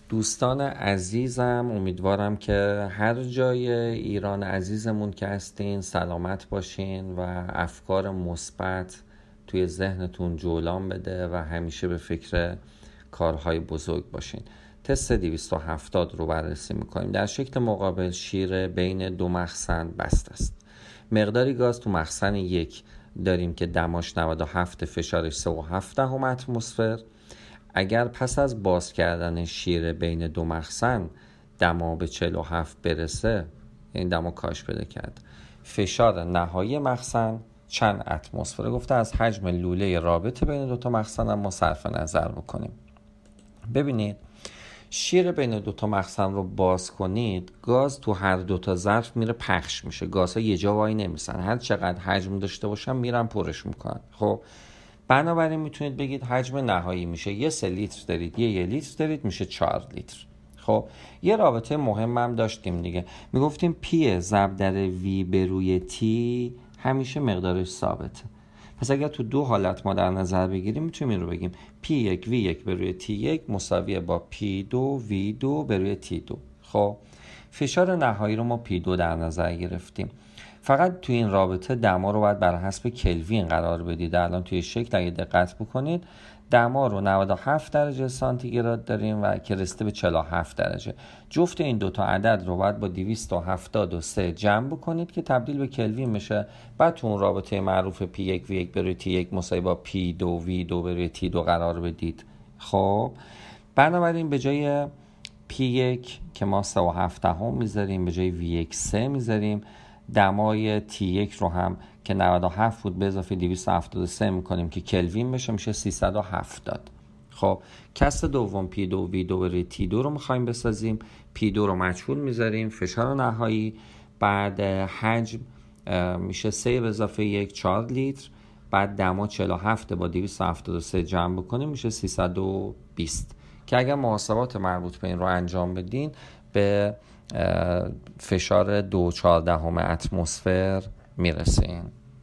دوستان عزیزم، امیدوارم که هر جای ایران عزیزمون که هستین سلامت باشین و افکار مثبت توی ذهنتون جولان بده و همیشه به فکر کارهای بزرگ باشین. تست 270 رو بررسی میکنیم. در شکل مقابل شیر بین دو مخزن بست است. مقداری گاز تو مخزن 1 داریم که دماش 97، فشارش 3.7 اتمسفر. اگر پس از باز کردن شیر بین دو مخزن دما به 47 برسه، یعنی دما کاهش پیدا کرد، فشار نهایی مخزن چند اتمسفر؟ گفته از حجم لوله رابطه بین دو تا مخزن ما صرف نظر بکنیم. ببینید شیر بین دو تا مخزن رو باز کنید، گاز تو هر دو تا ظرف میره پخش میشه. گازها یه جا وای نمیسن، هر چقدر حجم داشته باشن میرن پرش میکنن. خب بنابراین میتونید بگید حجم نهایی میشه 3 لیتر دارید، 1 لیتر دارید، میشه 4 لیتر. خب یه رابطه مهم هم داشتیم دیگه، میگفتیم پی ضرب در وی به روی تی همیشه مقدارش ثابته. پس اگر تو دو حالت ما در نظر بگیریم میتونیم این رو بگیم P1 V1 به روی T1 مساویه با P2 V2 به روی T2. خب فشار نهایی رو ما P2 در نظر گرفتیم. فقط توی این رابطه دما رو باید بر حسب کلوین قرار بدید. الان توی شکل اگه دقت بکنید دما رو 97 درجه سانتیگراد داریم و که رسیده به 47 درجه. جفت این دوتا عدد رو باید با 273 جمع بکنید که تبدیل به کلوین بشه. بعد تو اون رابطه معروف P1 V1 به روی T1 مساوی با P2 V2 به روی T2 قرار بدید. خب بنابراین به جای P1 که ما 3.7 میذاریم، به جای V1 3 میذاریم. دمای T1 رو هم که 97 بود به اضافه 273 میکنیم که کلوین بشه، میشه 370. خب کسر دوم P2 V2 به روی T2 رو میخوایم بسازیم. P2 رو مجهول میذاریم، فشار نهایی بعد حجم میشه 3 به اضافه 1 4 لیتر، بعد دما 47 با 273 جمع بکنیم میشه 320 که اگر محاسبات مربوط به این رو انجام بدین به فشار 2.14 اتمسفر میرسین.